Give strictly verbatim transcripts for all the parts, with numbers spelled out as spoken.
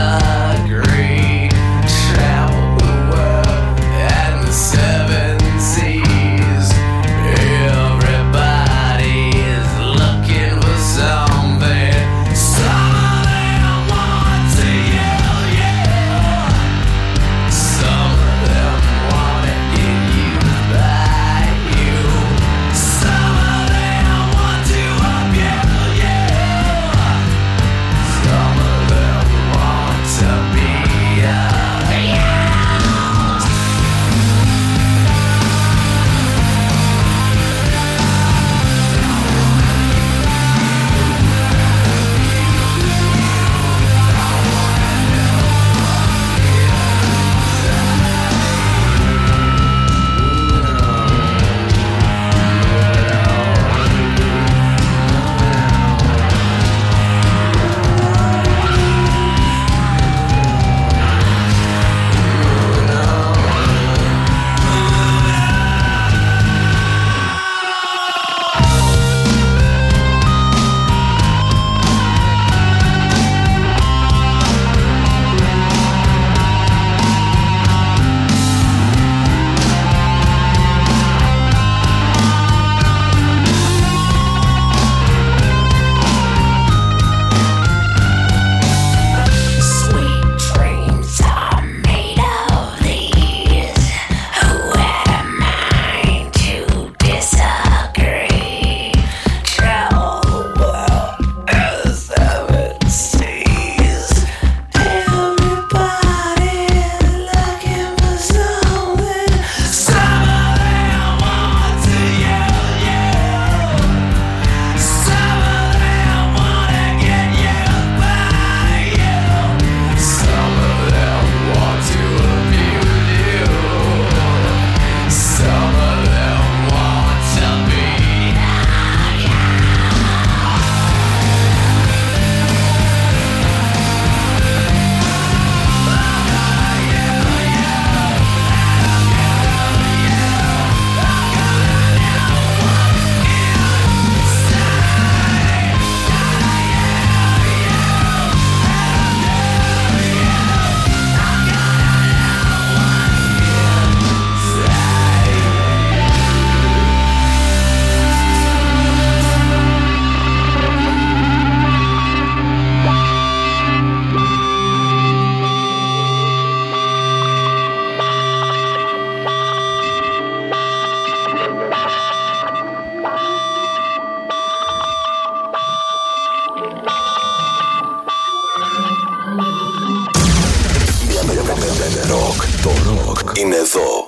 είναι εδώ.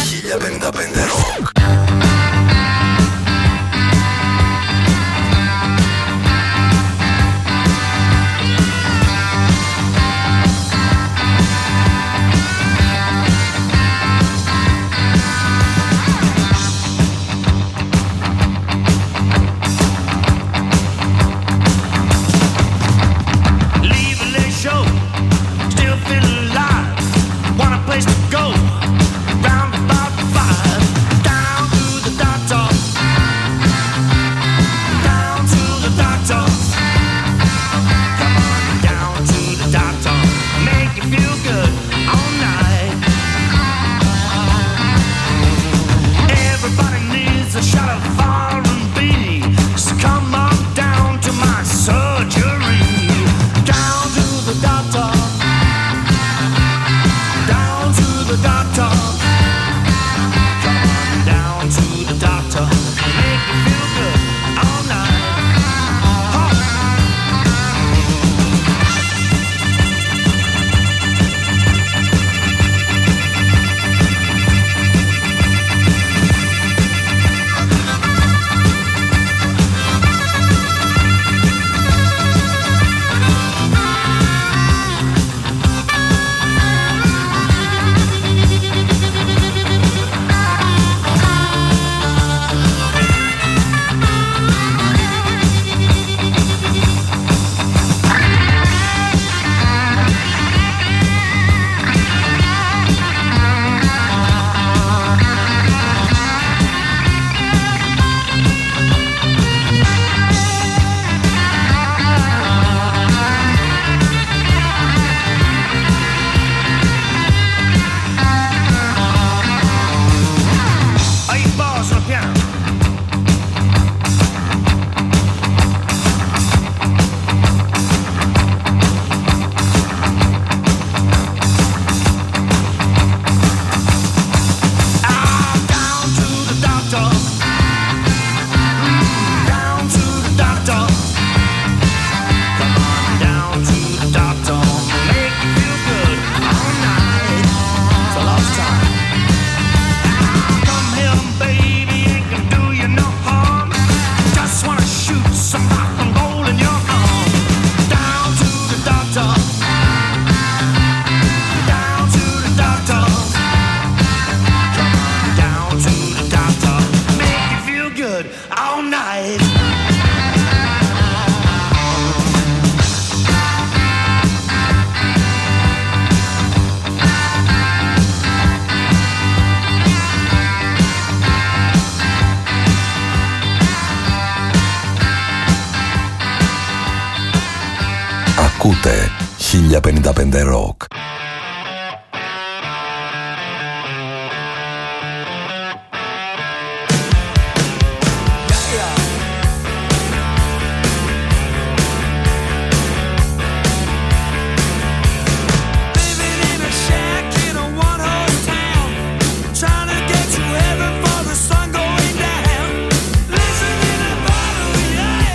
χίλια πενήντα πέντε Rock. Ακούτε χίλια πενήντα πέντε Rock.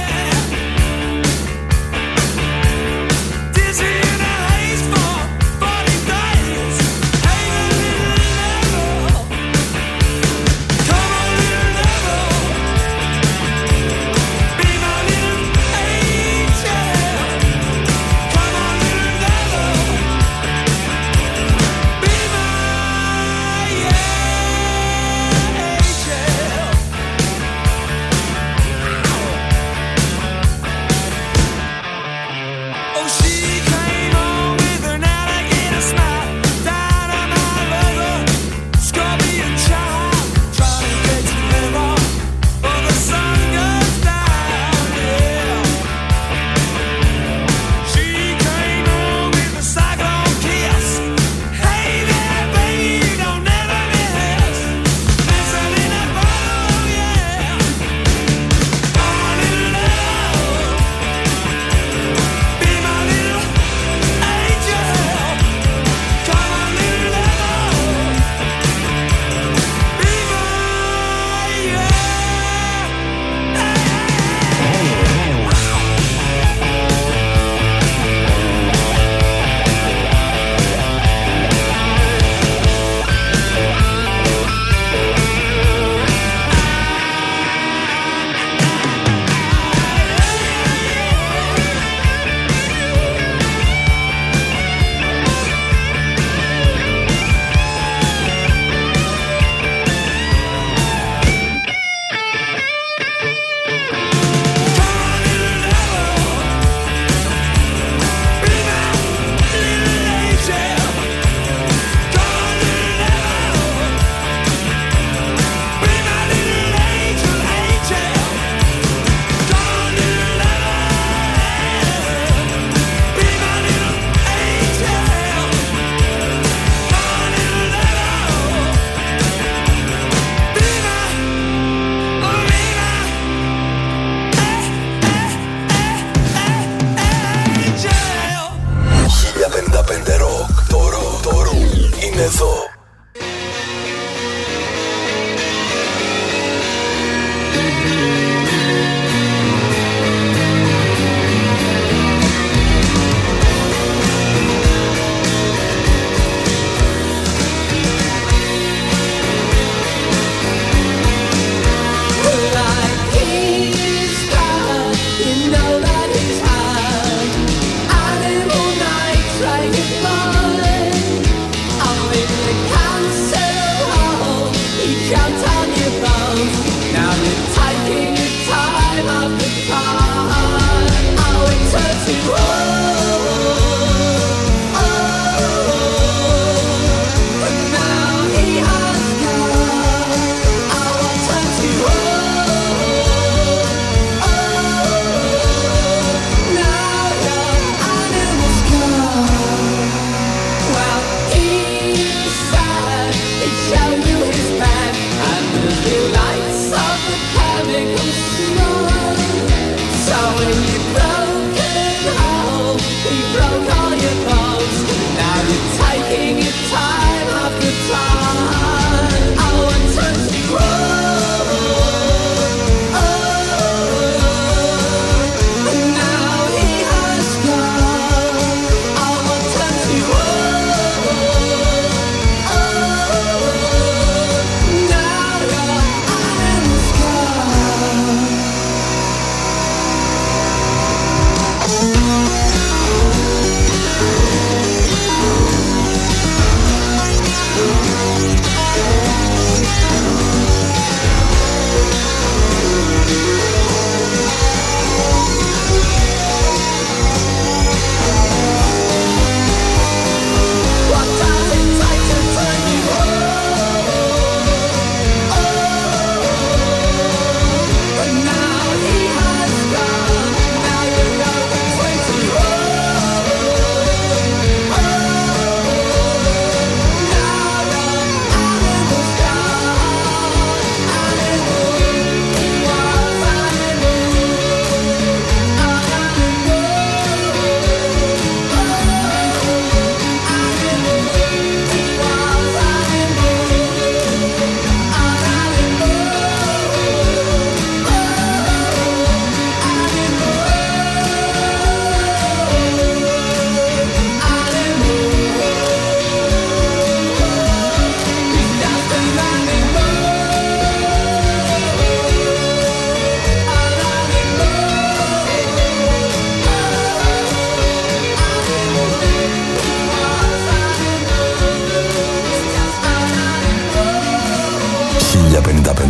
Dizzy in a haze for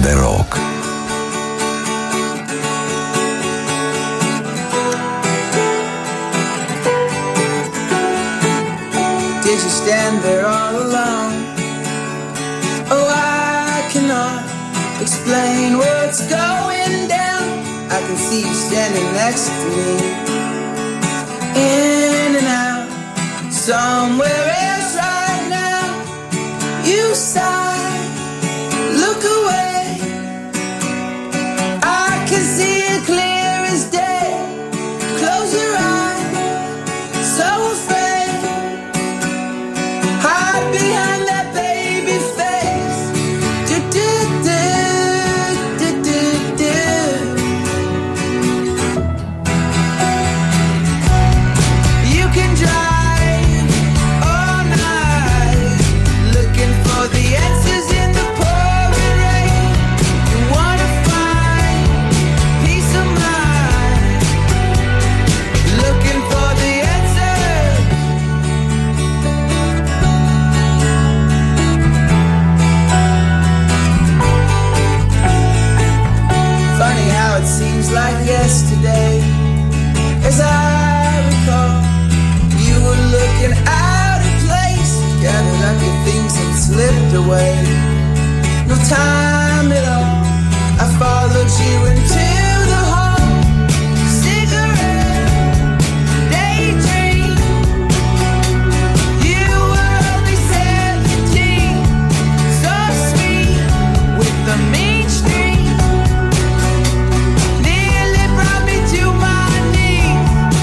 πέντε Rock. Did you stand there all alone? Oh, I cannot explain what's going down. I can see you standing next to me, in and out, somewhere else right now. You sigh, look away. I can see it clear as day. Close your eyes, so afraid. Hide behind that baby face. Do do do do do do. You can drive all night, looking for the answers in the pouring rain. You wanna find peace of mind, looking for the answers. Funny how it seems like yesterday, as I recall, you were looking out of place, gathered up your things and slipped away. No time at all, I followed you into the hall. Cigarette, daydream. You were only seventeen, so sweet with the mean streak. Nearly brought me to my knees.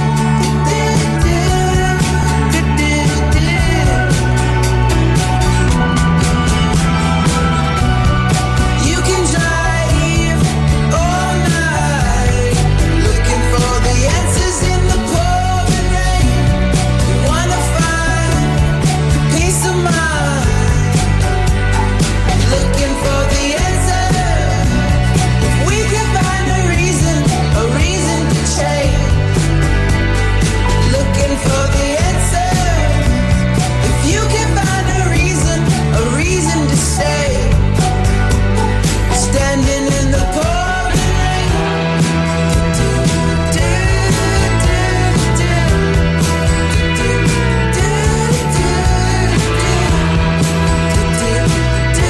You can drive all night, looking for the answers in the pouring rain. You wanna find peace of mind, looking for the answers. If we can find a reason, a reason to change, looking for the answers. If you can find a reason, a reason to stay, standing in the pouring rain. Do, do, do, do. Do, do, do, do.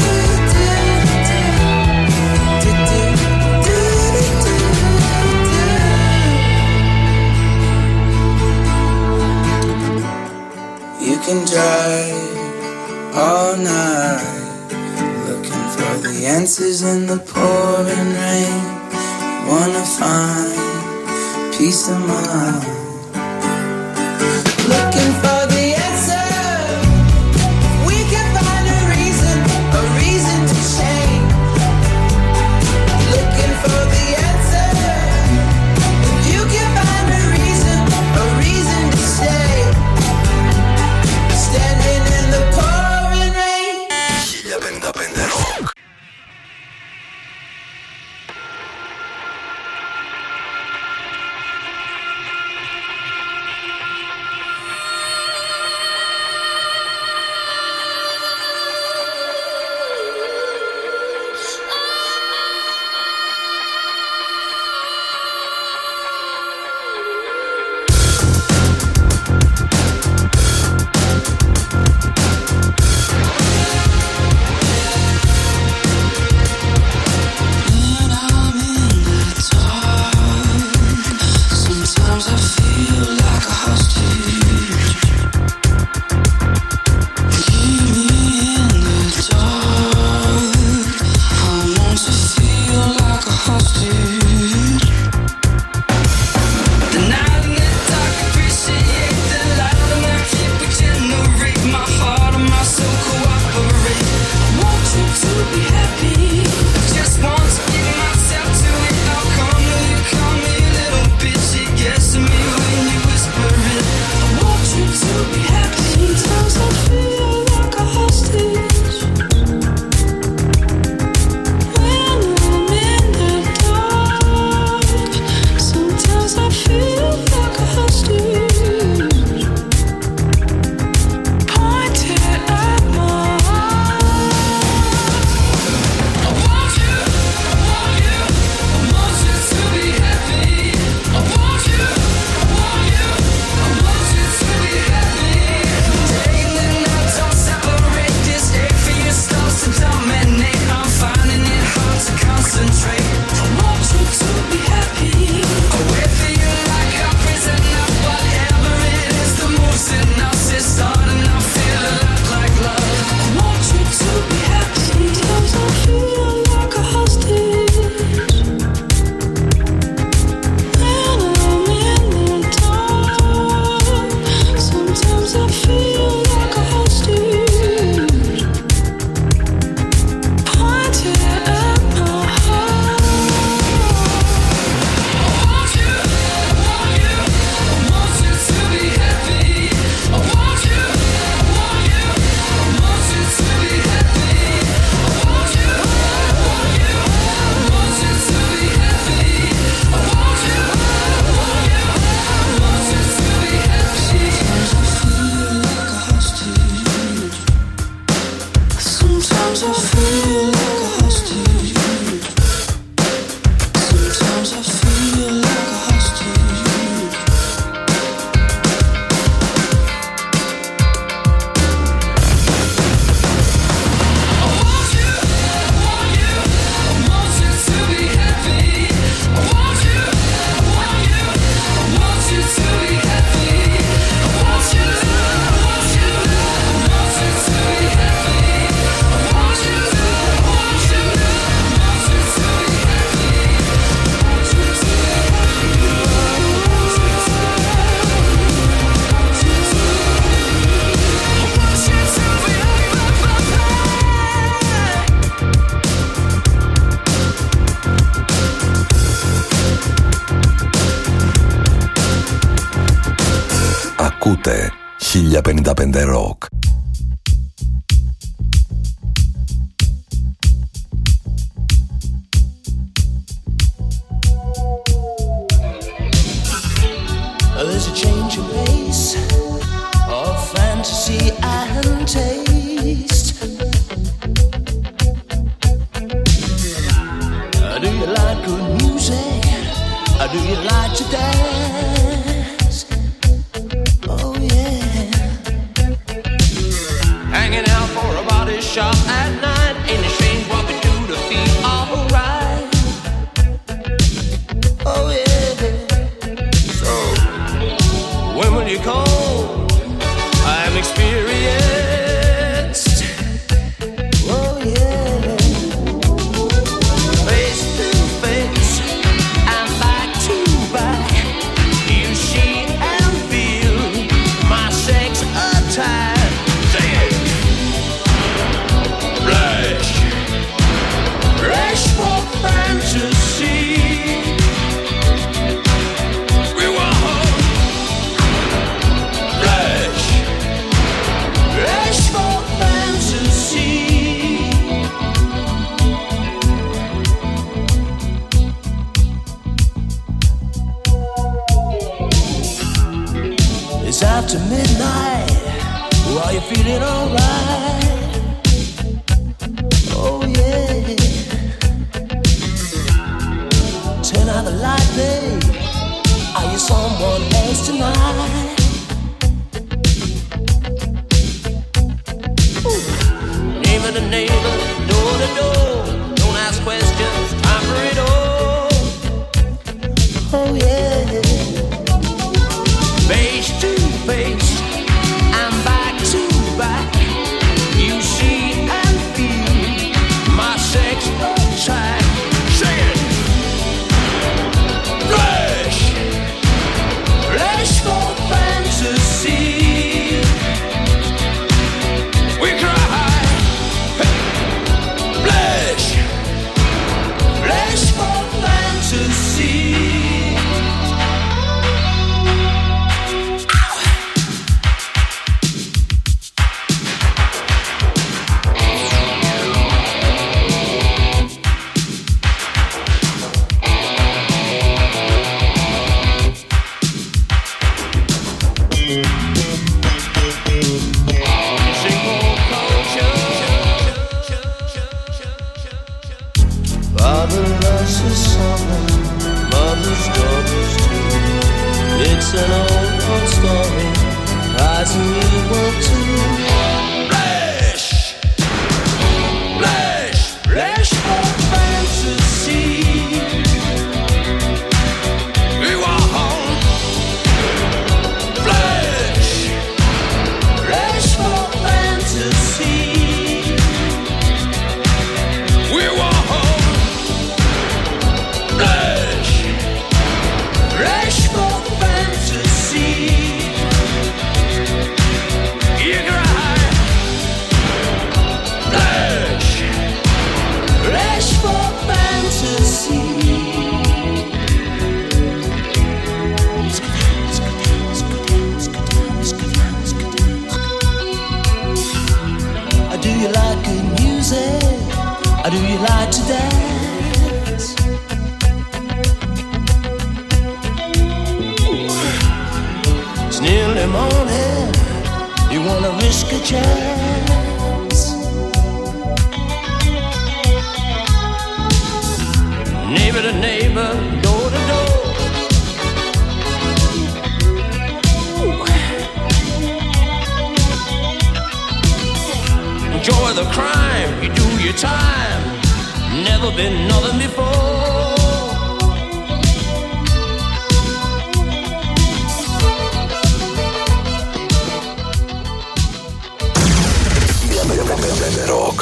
Do, do, do, do. You can drive all night, looking for the answers in the pouring rain. Wanna find peace of mind, looking for the answer. We can find a reason, a reason to change, looking for the answer. If you can find a reason, a reason to stay, standing in the pouring rain. χίλια πενήντα πέντε Rock. Sometimes I feel like a hostage. Sometimes I feel like a hostage. I want you, I want you, I want you to be happy. I want you, I want you, I want you to be happy. I want you, I want you, I want you to be happy. I want you, I want you, I want you to be happy. I want you to be happy. I want you to be Ακούτε χίλια πενήντα πέντε Rock. There's a change in pace of fantasy and taste. Uh, Do you like good music? Uh, Do you like to dance? Oh yeah. Hanging out for a body shop at night. Ain't it strange what we do to feel alright? Oh yeah. So when will you call? I'm experienced. Oh yeah. Face to face and back to back. You see and feel my sex attack. Say it. Rush. Rush for fantasy. We want Rush. Rush for fantasy. It's after midnight. Are you feeling alright? Oh yeah. Turn out the light, babe. Are you someone else tonight? Neighbor to neighbor, door to door. Don't ask questions, time for it all. Oh yeah. Face to face and back to back. You see and feel my sex attack. Say it. Rush. Rush for fantasy. We cry. Blush. Blush for fantasy. Father loves his son, mother's daughters too. It's an old, old story, cries and you will too. Flesh, flesh, flesh for fantasy. We want home. Flesh, flesh for fantasy. We want home. Flesh, flesh for fantasy. You cry. Flesh, flesh for fantasy. Do you like good music? Or do you like to dance? It's nearly morning. You wanna risk a chance? enjoy the crime, you do your time. Never been nothing before. Rock.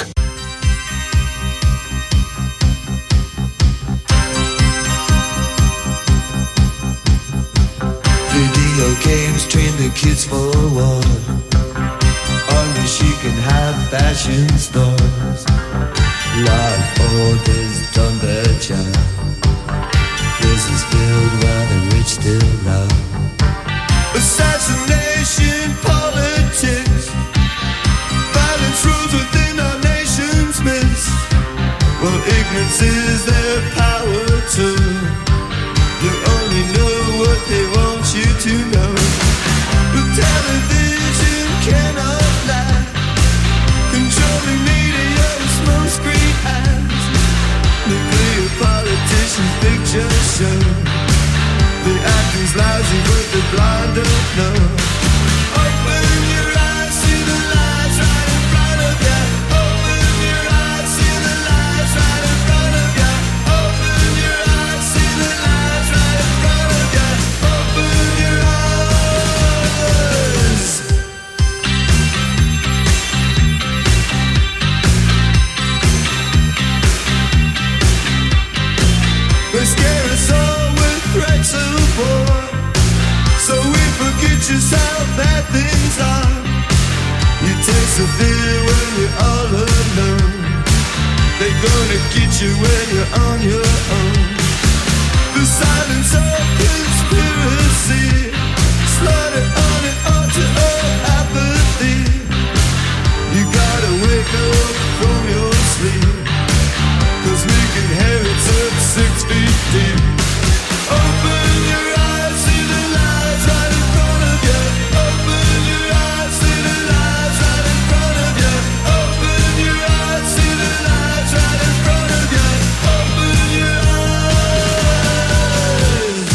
Video games train the kids for war. Only she can have fashion stores. Law orders done their job. Prisons filled while the rich still rob. Assassination politics. Violence rules within our nation's midst. Well, ignorance is their power too. You only know what they want you to know. But television cannot lie. Controlling media with smoke screen eyes. Nuclear politicians' picture show. The acting's lousy but the blind don't know. Open your eyes, see the lies right in front of you. Open your eyes, see the lies right in front of you. Open your eyes, see the lies right in front of you. Open your eyes. They scare us all with threats of war, so we forget just how bad things are. You taste the fear when you're all alone. They're gonna get you when you're on your own. The silence of conspiracy, slaughter on and on to all apathy. You gotta wake up from your sleep, 'cause we can hear it's up six feet deep. Open your eyes, see the lies right in front of you. Open your eyes, see the lies right in front of you. Open your eyes, see the lies right in front of you. Open your eyes.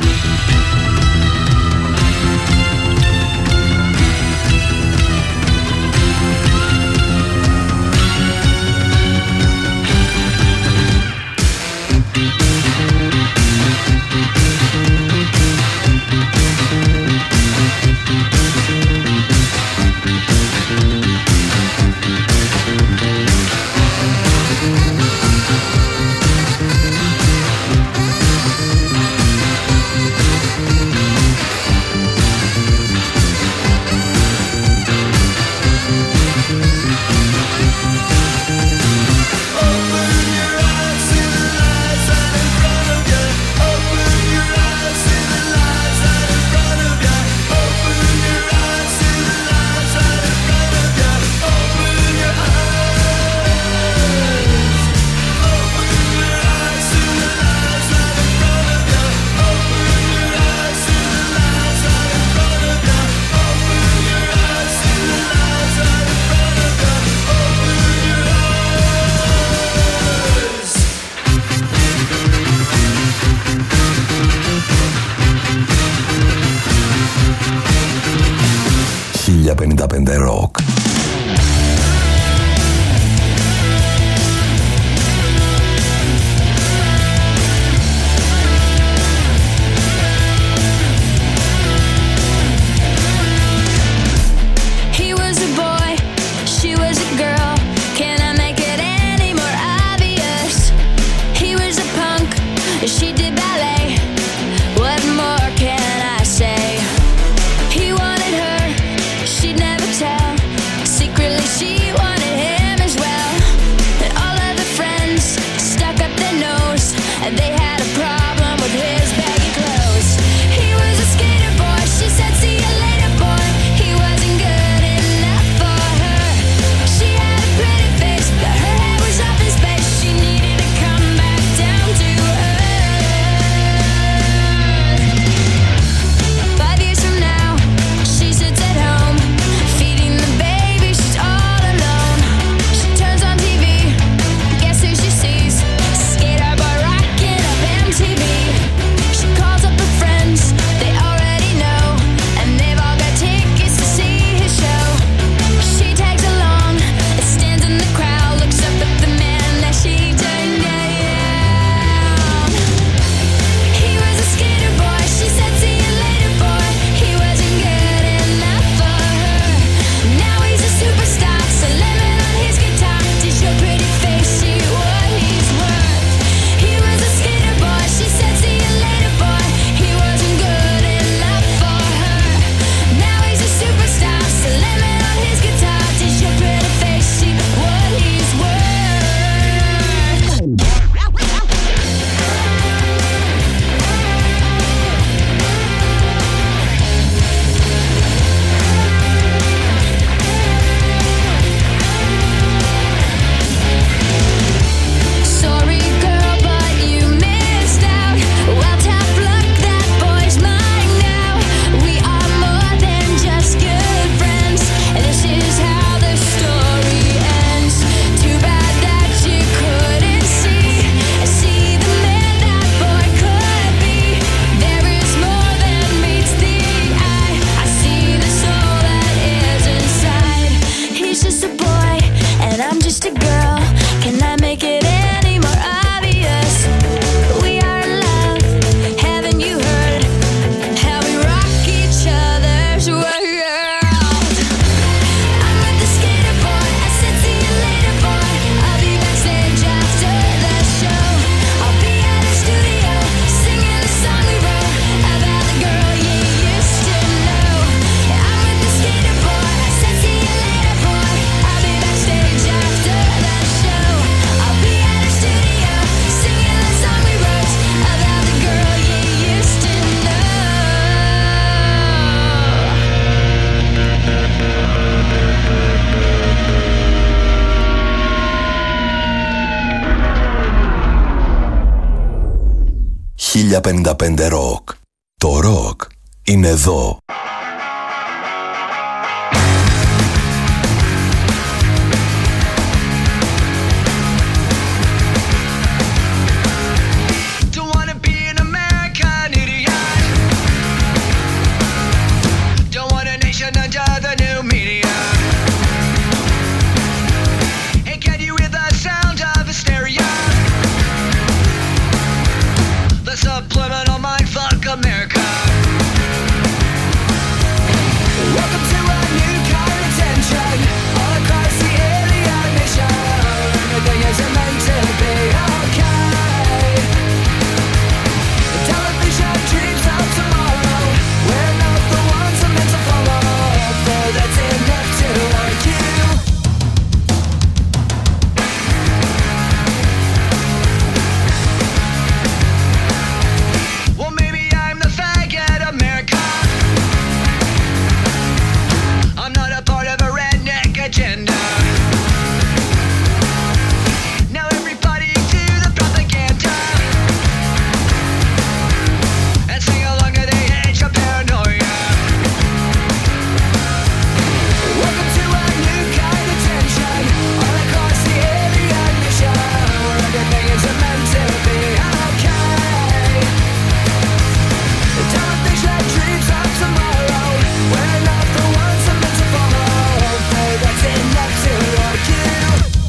χίλια πενήντα πέντε Rock. Tell just a girl. Can I make it any more obvious? We are in love. Haven't you heard how we rock each other's world? I'm with the skater boy. I said see you later, boy. I'll be backstage after the show. I'll be at the studio singing the song we wrote about the girl you used to know. I'm with the skater boy. I said see you later, boy. I'll be backstage after the show. I'll be at the studio singing the song we wrote about the girl you used to know. χίλια πενήντα πέντε Rock. Το ροκ είναι εδώ. Don't wanna be an American idiot. Don't want a nation under the new media. Hey, can you hear the sound of hysteria? The subliminal mindfuck America. Welcome to a new kind of tension all across the alien nation. Everything isn't meant to be okay. The television dreams of tomorrow. We're not the ones I'm meant to follow. For that's enough to argue. Well, maybe I'm the faggot America. I'm not a part of a redneck agenda. Now everybody to the propaganda and sing along to the age of paranoia. Welcome to a new kind of tension all across the alien nation, where everything is meant to be okay. The television dreams of tomorrow. We're not the ones I'm meant to follow. But that's enough to argue.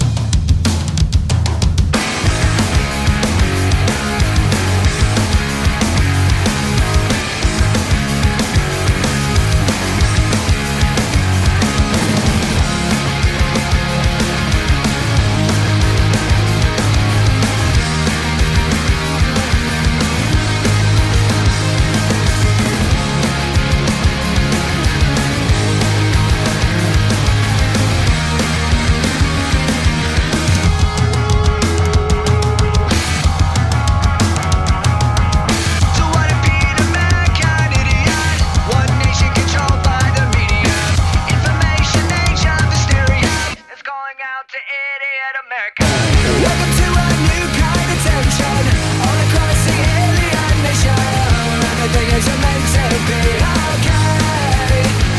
Don't wanna be an American idiot. One nation controlled by the media. Information age of hysteria is calling out to idiot America. Welcome to a new kind of tension all across the alien nation, where everything is meant to be okay.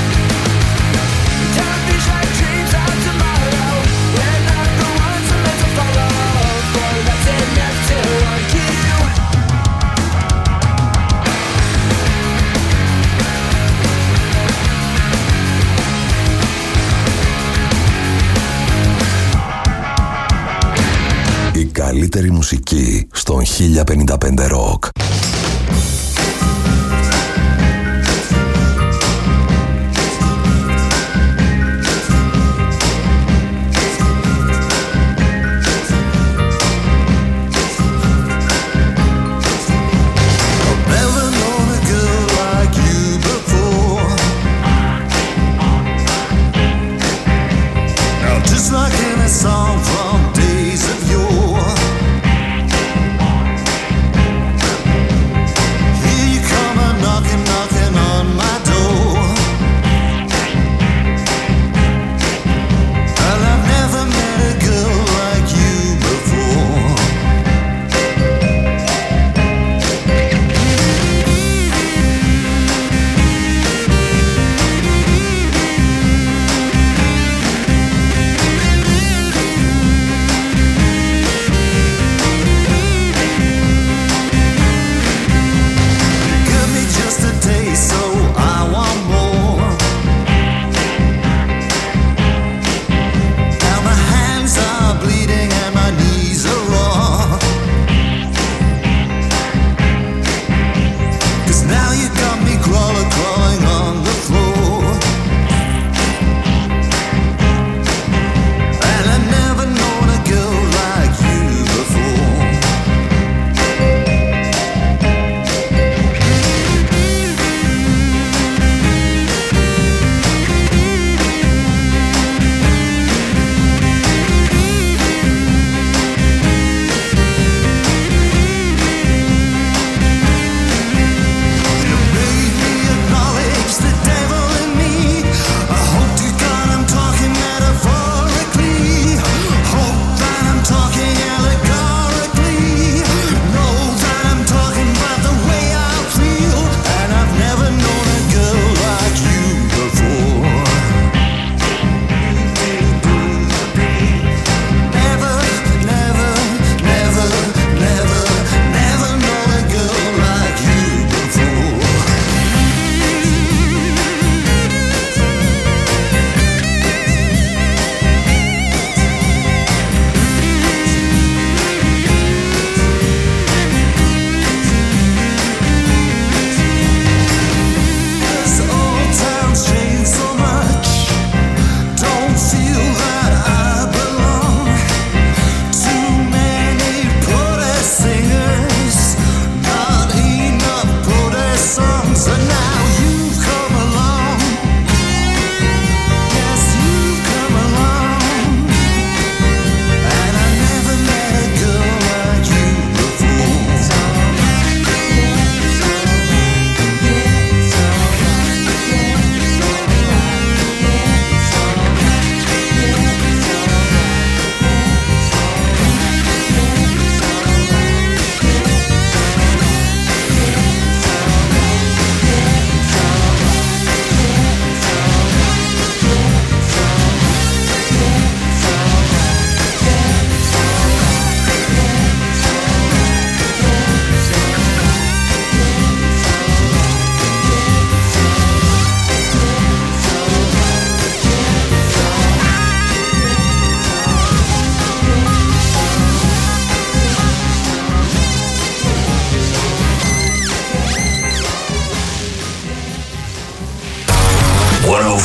Television dreams of tomorrow. We're not the ones I'm meant to follow. For that's enough to argue. Η καλύτερη μουσική στον χίλια πενήντα πέντε Rock. Never known a girl like you before. Now just like in a song from days of yore.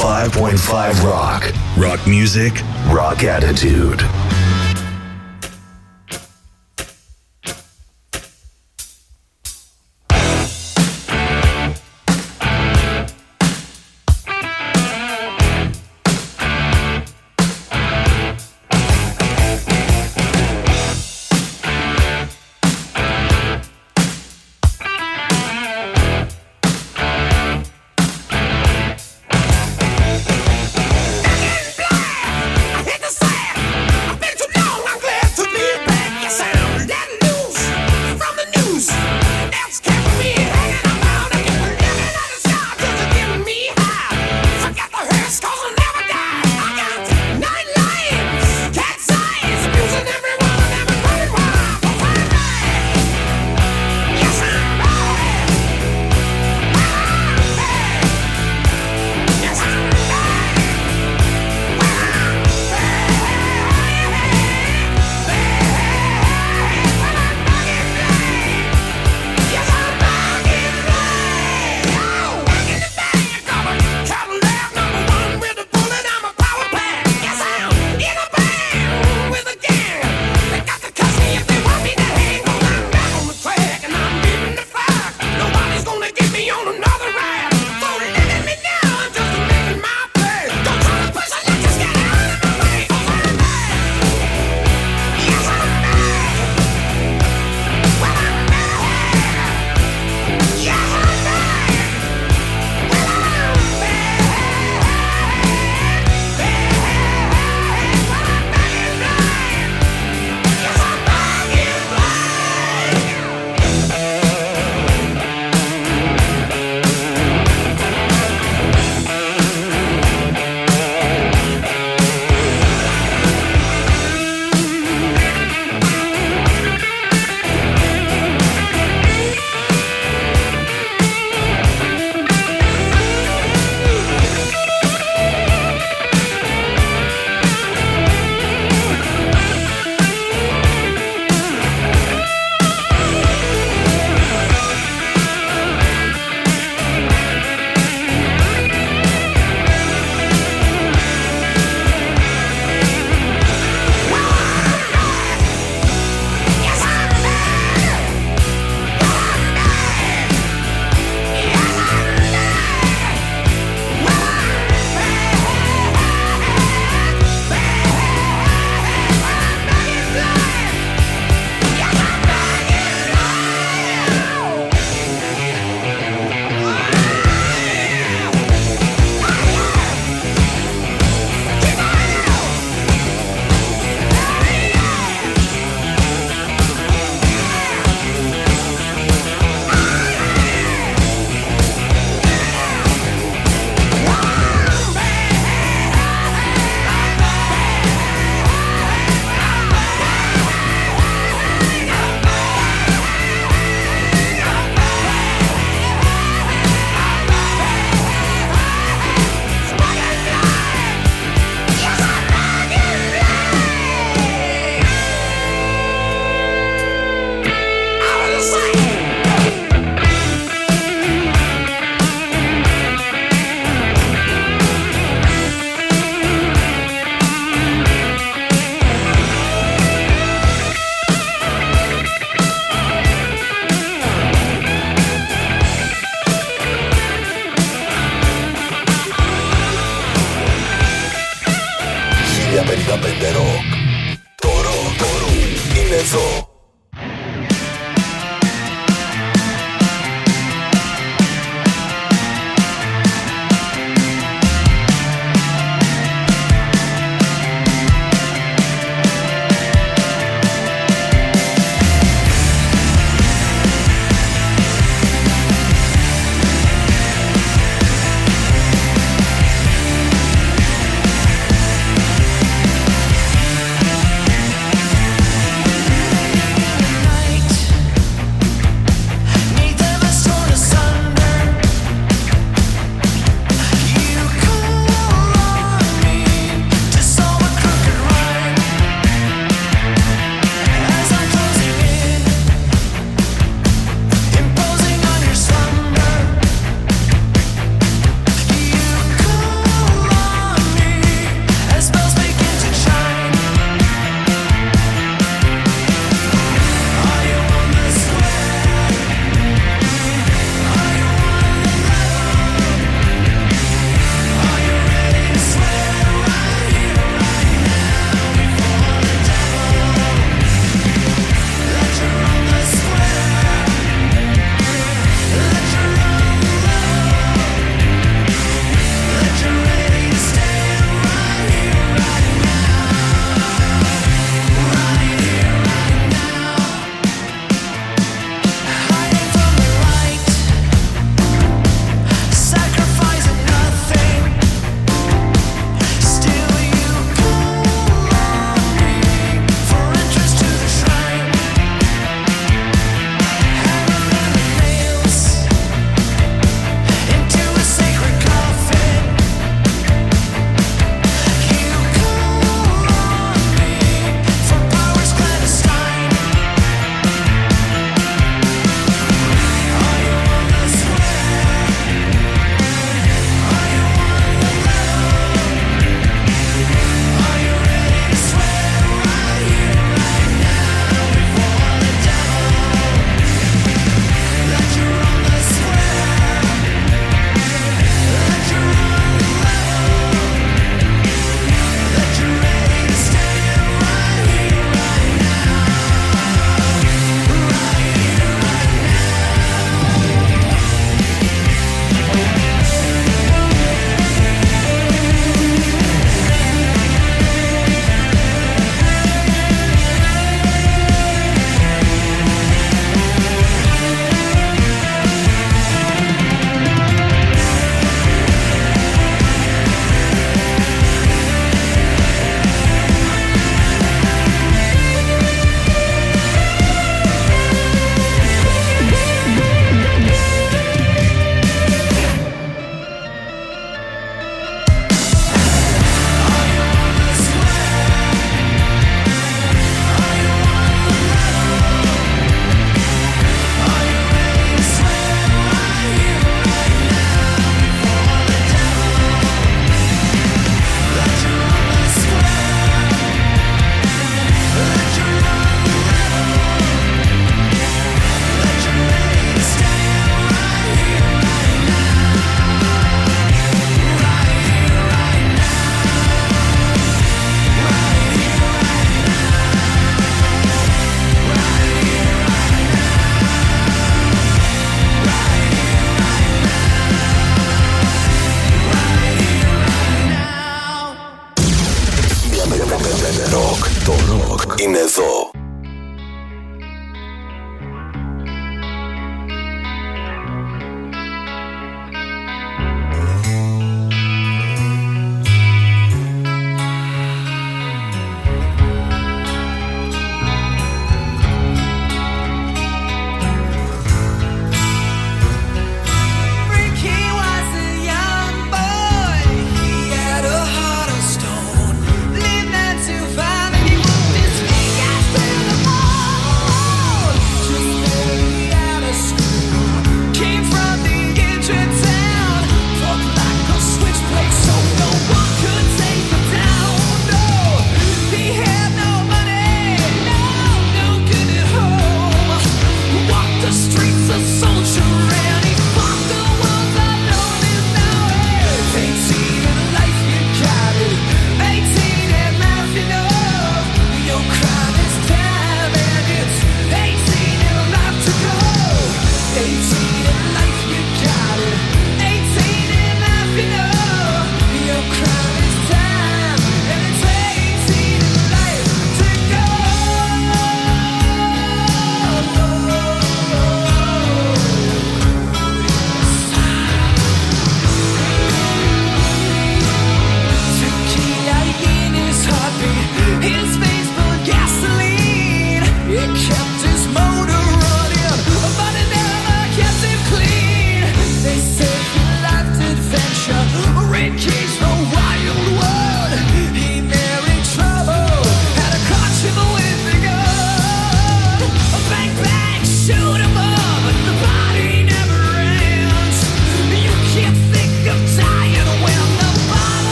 five point five Rock. Rock music, Rock attitude. χίλια πενήντα πέντε Rock. Το Rock, το Rock είναι εδώ. ροκ είναι εδώ.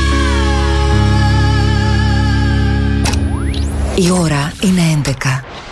Η ώρα είναι έντεκα.